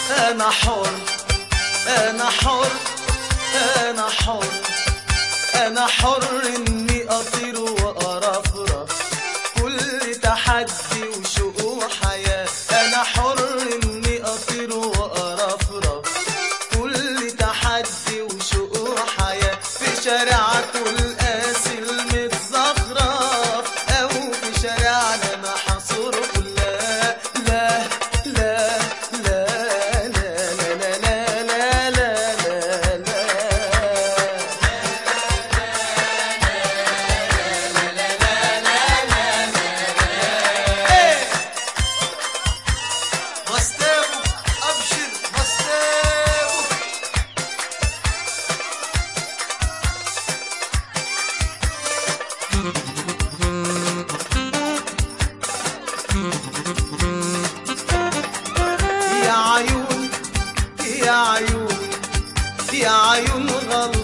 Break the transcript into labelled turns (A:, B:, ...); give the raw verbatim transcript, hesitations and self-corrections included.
A: أنا حر أنا حر أنا حر أنا حر إني أطير وأرفرف كل تحدي وشوق وحياة. أنا حر إني أطير وأرفرف كل تحدي وشوق وحياة في شارعك والقاسي المتزخرف أو في شارعنا محصور لا لا لا لا لا لا لا لا لا
B: مستاوي أبشر مستاوي.
A: يا عيون يا عيون يا عيون غلط